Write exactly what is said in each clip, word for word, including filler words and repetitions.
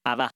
आवा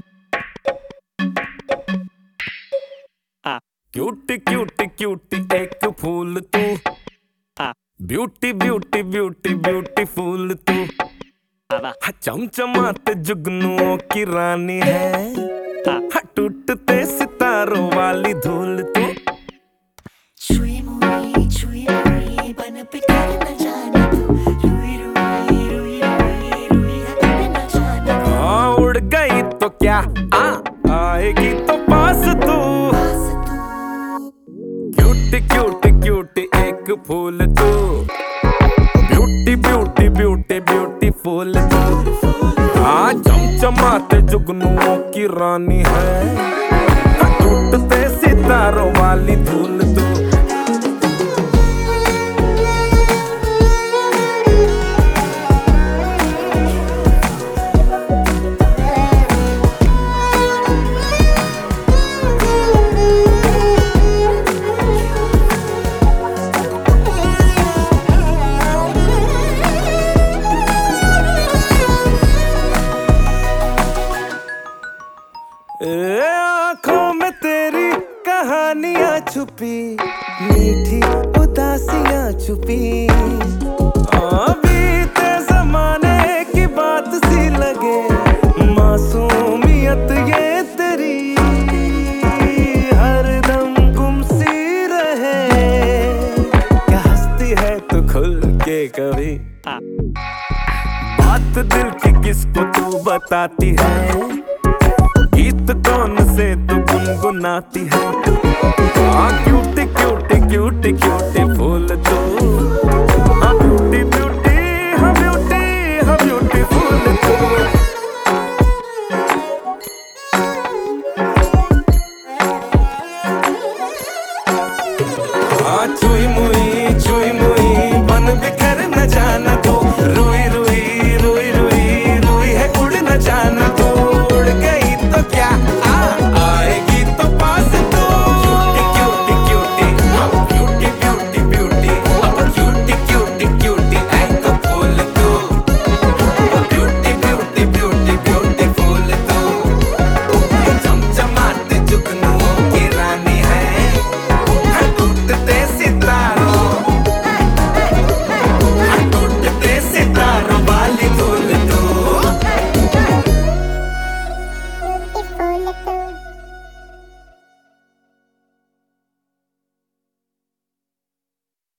आ cutie cutie cutie एक फूल तू आ ब्यूटी ब्यूटी ब्यूटी ब्यूटीफुल तू आवा चमचमाते जुगनुओं की रानी है आ टूटते सितारों वाली धूल तू छुई मुई छुई मुई बन पे कर न जाना तू रुई रुई रुई रुई रुई हट न जाना हाँ उड़ गई तो क्या आ आएगी तो पास तू पास तू क्यूटी क्यूटी क्यूटी एक फूल तू ब्यूटी ब्यूटी ब्यूटी ब्यूटीफुल तू हाँ चमचमाते जुगनुओं की रानी है टूटते सितारों वाली धूल तू ए आँखों में तेरी कहानियां छुपी मीठी उदासियां छुपी बीते जमाने की बात सी लगे मासूमियत ये तेरी हरदम गुम सी रहे क्या हंसती है तू खुल के कभी आ बात दिल की किसको तू बताती है गीत कौन से तू गुनगुनाती है हाँ क्यूटी क्यूटी क्यूटी क्यूटी फूल तू